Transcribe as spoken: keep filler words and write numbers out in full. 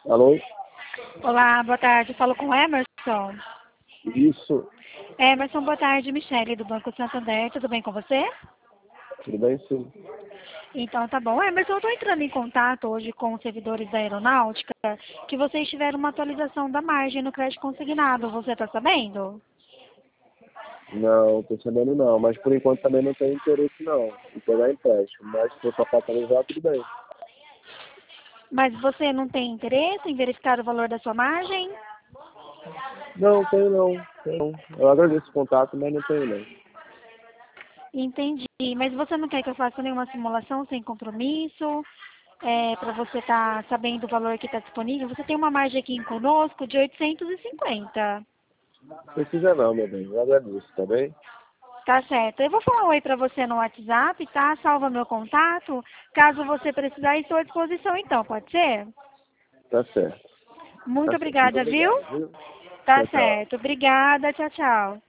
Alô? Olá, boa tarde. Eu falo com o Emerson. Isso. Emerson, boa tarde. Michele, do Banco Santander. Tudo bem com você? Tudo bem, sim. Então, tá bom. Emerson, eu estou entrando em contato hoje com os servidores da aeronáutica que vocês tiveram uma atualização da margem no crédito consignado. Você está sabendo? Não, tô sabendo não, mas por enquanto também não tenho interesse não em pegar empréstimo, mas se for só para atualizar, tudo bem. Mas você não tem interesse em verificar o valor da sua margem? Não, tenho não, tenho não. Eu agradeço o contato, mas não tenho não. Entendi. Mas você não quer que eu faça nenhuma simulação sem compromisso? É, para você estar sabendo o valor que está disponível? Você tem uma margem aqui conosco de oitocentos e cinquenta. Não precisa não, meu bem, eu agradeço, tá bem? Tá certo. Eu vou falar um oi para você no WhatsApp, tá? Salva meu contato. Caso você precisar, estou à disposição então, pode ser? Tá certo. Muito Tá certo. Muito obrigada, viu? obrigado, viu? Tá Tchau, tchau. certo. Obrigada. Tchau, tchau.